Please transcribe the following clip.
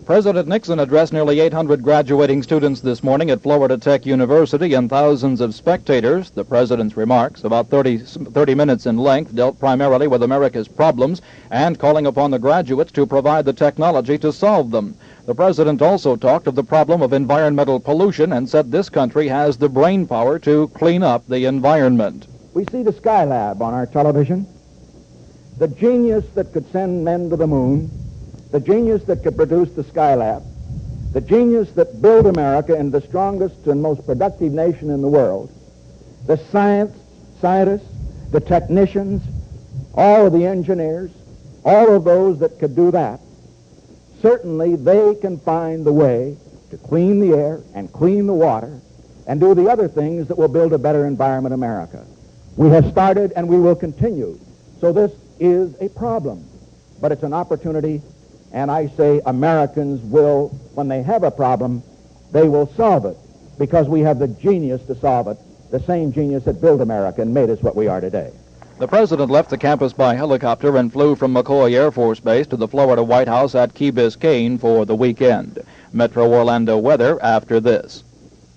President Nixon addressed nearly 800 graduating students this morning at Florida Tech University and thousands of spectators. The president's remarks, about 30 minutes in length, dealt primarily with America's problems and calling upon the graduates to provide the technology to solve them. The president also talked of the problem of environmental pollution and said this country has the brain power to clean up the environment. We see the Skylab on our television, the genius that could send men to the moon, the genius that could produce the Skylab, the genius that built America into the strongest and most productive nation in the world, the scientists, the technicians, all of the engineers, all of those that could do that, certainly they can find the way to clean the air and clean the water and do the other things that will build a better environment in America. We have started and we will continue. So this is a problem, but it's an opportunity. And I say Americans will, when they have a problem, they will solve it because we have the genius to solve it, the same genius that built America and made us what we are today. The president left the campus by helicopter and flew from McCoy Air Force Base to the Florida White House at Key Biscayne for the weekend. Metro Orlando weather after this.